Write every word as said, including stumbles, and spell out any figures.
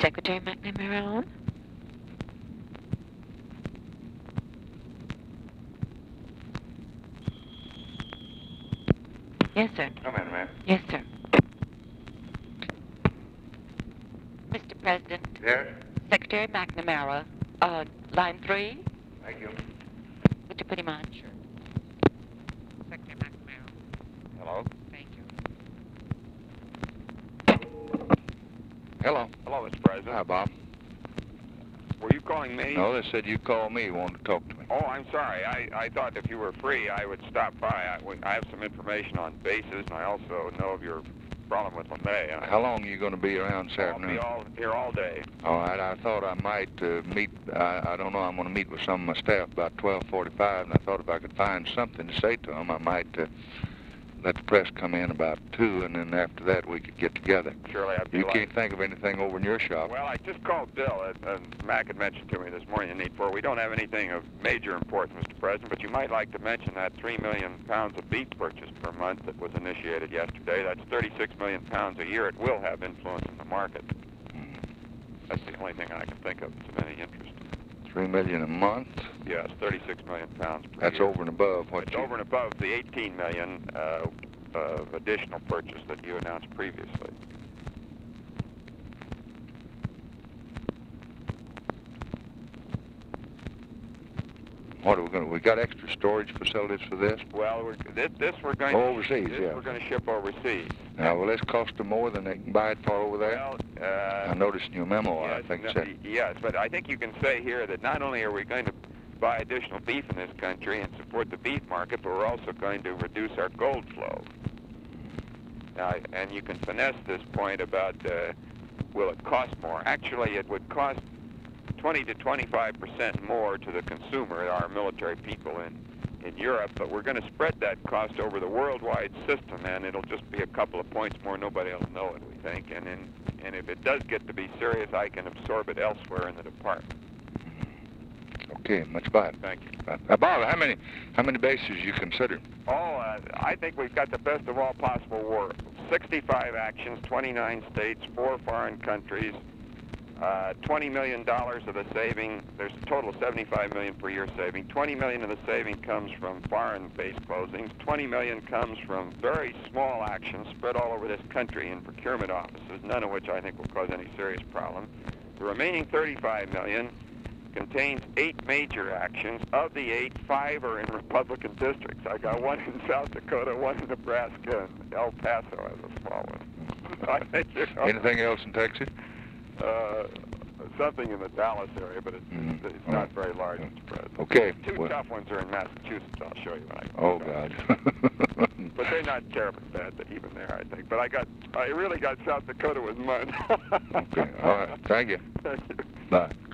Secretary McNamara on? Yes, sir. Come in, ma'am. Yes, sir. Mister President, Yes? Secretary McNamara, uh, line three. Thank you. Would you put him on? Sure. Secretary McNamara. Hello? Thank you. Hello. Hello, Mister President. Hi, Bob. Were you calling me? No, they said you called me, wanted to talk to me. Oh, I'm sorry. I, I thought if you were free, I would stop by. I, would- I have some information on bases, and I also know of your problem with LeMay. and I- How long are you going to be around this I'll afternoon? be all, here all day. All right, I thought I might uh, meet, I, I don't know, I'm going to meet with some of my staff about twelve forty-five, and I thought if I could find something to say to them, I might uh, let the press come in about two, and then after that we could get together. Surely I'd be You like- can't think of anything over in your shop. Well, I just called Bill, and, and Mac had mentioned to me this morning the need for. We don't have anything of major importance, Mister President, but you might like to mention that three million pounds of beef purchase per month that was initiated yesterday. That's thirty-six million pounds a year. It will have influence in the market. That's the only thing I can think of that's of any interest. Three million a month? Yes, thirty-six million pounds per That's year. over and above what It's you... over and above the eighteen million uh, of additional purchase that you announced previously. What are we going to... We got extra storage facilities for this? Well, we're, this, this we're going Oh, to overseas, this yeah. we're going to ship overseas. Now, will this cost them more than they can buy it for over there? Well, uh, I noticed in your memo, yes, I think no, it said... yes, but I think you can say here that not only are we going to buy additional beef in this country and support the beef market, but we're also going to reduce our gold flow. Now, and you can finesse this point about uh, will it cost more? Actually, it would cost twenty to twenty-five percent more to the consumer, our military people in, in Europe, but we're going to spread that cost over the worldwide system, and it'll just be a couple of points more. Nobody will know it, we think. And, in, and if it does get to be serious, I can absorb it elsewhere in the department. Okay, much obliged. Thank you. Uh, Bob, how many how many bases you consider? Oh, uh, I think we've got the best of all possible worlds. sixty-five actions, twenty-nine states, four foreign countries, uh, twenty million dollars of the saving. There's a total of seventy-five million dollars per year saving. twenty million dollars of the saving comes from foreign base closings. twenty million dollars comes from very small actions spread all over this country in procurement offices, none of which I think will cause any serious problem. The remaining thirty-five million dollars contains eight major actions. Of the eight, five are in Republican districts. I got one in South Dakota, one in Nebraska, and El Paso has a small one. I think you're gonna- Anything else in Texas? Uh, something in the Dallas area, but it's, Mhm. it's not very large, Mister President. Okay. Two Well- tough ones are in Massachusetts. I'll show you when I go. Oh, God. But they're not terribly bad, even there, I think. But I got, I really got South Dakota with mud. Okay, all right. Thank you. Thank you. Bye.